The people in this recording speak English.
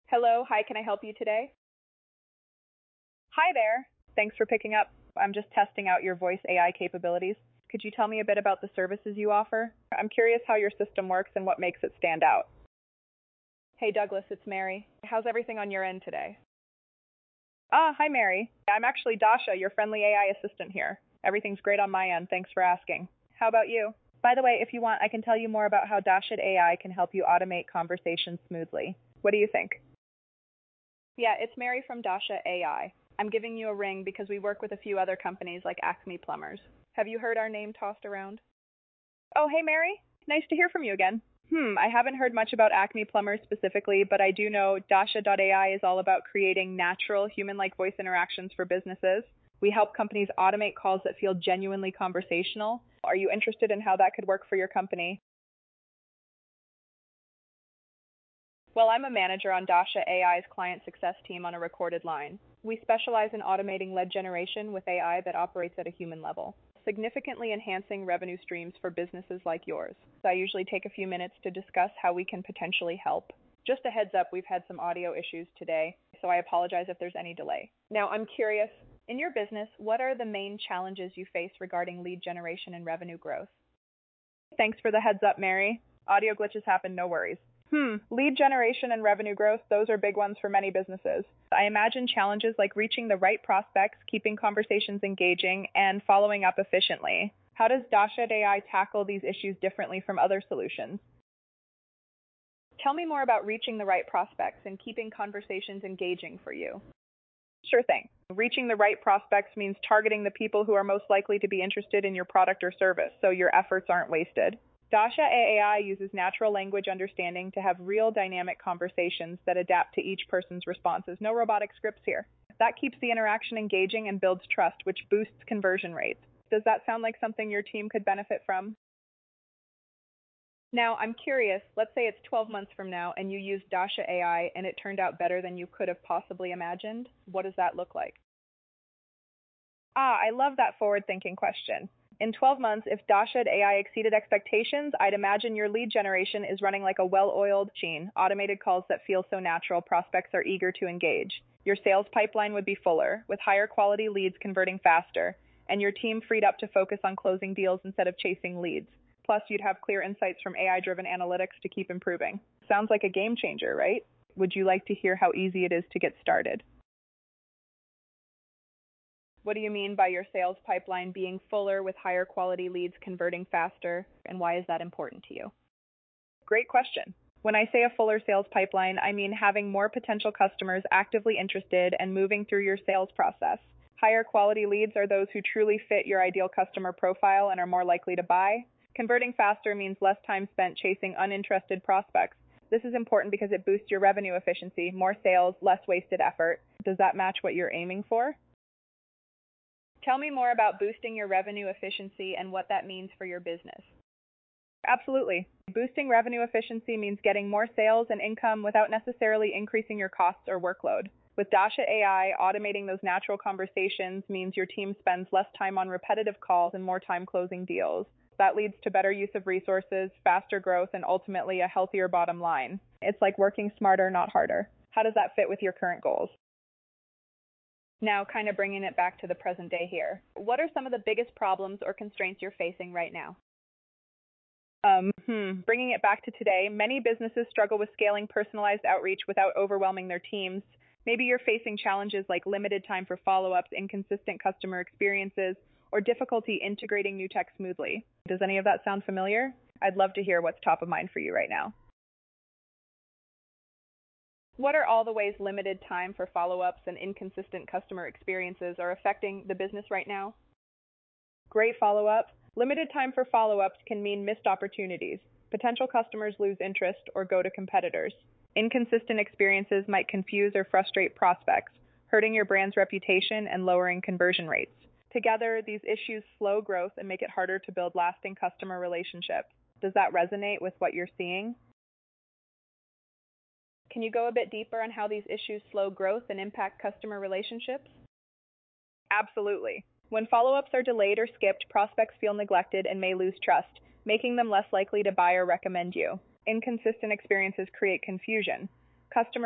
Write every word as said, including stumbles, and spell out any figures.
Hello, hi, can I help you today? Hi there. Thanks for picking up. I'm just testing out your voice A I capabilities. Could you tell me a bit about the services you offer? I'm curious how your system works and what makes it stand out. Hey Douglas, it's Mary. How's everything on your end today? Ah, hi Mary. I'm actually Dasha, your friendly A I assistant here. Everything's great on my end, thanks for asking. How about you? By the way, if you want, I can tell you more about how Dasha A I can help you automate conversations smoothly. What do you think? Yeah, it's Mary from Dasha A I. I'm giving you a ring because we work with a few other companies like Acme Plumbers. Have you heard our name tossed around? Oh, hey Mary. Nice to hear from you again. Hmm, I haven't heard much about Acme Plumbers specifically, but I do know Dasha dot A I is all about creating natural, human-like voice interactions for businesses. We help companies automate calls that feel genuinely conversational. Are you interested in how that could work for your company? Well, I'm a manager on Dasha A I's client success team on a recorded line. We specialize in automating lead generation with A I that operates at a human level, significantly enhancing revenue streams for businesses like yours. So I usually take a few minutes to discuss how we can potentially help. Just a heads up, we've had some audio issues today, so I apologize if there's any delay. Now, I'm curious, in your business, what are the main challenges you face regarding lead generation and revenue growth? Thanks for the heads up, Mary. Audio glitches happen, no worries. Hmm, lead generation and revenue growth, those are big ones for many businesses. I imagine challenges like reaching the right prospects, keeping conversations engaging, and following up efficiently. How does Dasha A I tackle these issues differently from other solutions? Tell me more about reaching the right prospects and keeping conversations engaging for you. Sure thing. Reaching the right prospects means targeting the people who are most likely to be interested in your product or service, so your efforts aren't wasted. Dasha A I uses natural language understanding to have real dynamic conversations that adapt to each person's responses. No robotic scripts here. That keeps the interaction engaging and builds trust, which boosts conversion rates. Does that sound like something your team could benefit from? Now, I'm curious, let's say it's twelve months from now and you used Dasha A I and it turned out better than you could have possibly imagined. What does that look like? Ah, I love that forward-thinking question. In twelve months, if Dasha A I exceeded expectations, I'd imagine your lead generation is running like a well-oiled machine, automated calls that feel so natural, prospects are eager to engage. Your sales pipeline would be fuller, with higher quality leads converting faster, and your team freed up to focus on closing deals instead of chasing leads. Plus, you'd have clear insights from A I-driven analytics to keep improving. Sounds like a game changer, right? Would you like to hear how easy it is to get started? What do you mean by your sales pipeline being fuller with higher quality leads converting faster, and why is that important to you? Great question. When I say a fuller sales pipeline, I mean having more potential customers actively interested and moving through your sales process. Higher quality leads are those who truly fit your ideal customer profile and are more likely to buy. Converting faster means less time spent chasing uninterested prospects. This is important because it boosts your revenue efficiency, more sales, less wasted effort. Does that match what you're aiming for? Tell me more about boosting your revenue efficiency and what that means for your business. Absolutely. Boosting revenue efficiency means getting more sales and income without necessarily increasing your costs or workload. With Dasha A I, automating those natural conversations means your team spends less time on repetitive calls and more time closing deals. That leads to better use of resources, faster growth, and ultimately a healthier bottom line. It's like working smarter, not harder. How does that fit with your current goals? Now, kind of bringing it back to the present day here. What are some of the biggest problems or constraints you're facing right now? Um, hmm, bringing it back to today, many businesses struggle with scaling personalized outreach without overwhelming their teams. Maybe you're facing challenges like limited time for follow-ups, inconsistent customer experiences, or difficulty integrating new tech smoothly. Does any of that sound familiar? I'd love to hear what's top of mind for you right now. What are all the ways limited time for follow-ups and inconsistent customer experiences are affecting the business right now? Great follow-up. Limited time for follow-ups can mean missed opportunities. Potential customers lose interest or go to competitors. Inconsistent experiences might confuse or frustrate prospects, hurting your brand's reputation and lowering conversion rates. Together, these issues slow growth and make it harder to build lasting customer relationships. Does that resonate with what you're seeing? Can you go a bit deeper on how these issues slow growth and impact customer relationships? Absolutely. When follow-ups are delayed or skipped, prospects feel neglected and may lose trust, making them less likely to buy or recommend you. Inconsistent experiences create confusion. Customers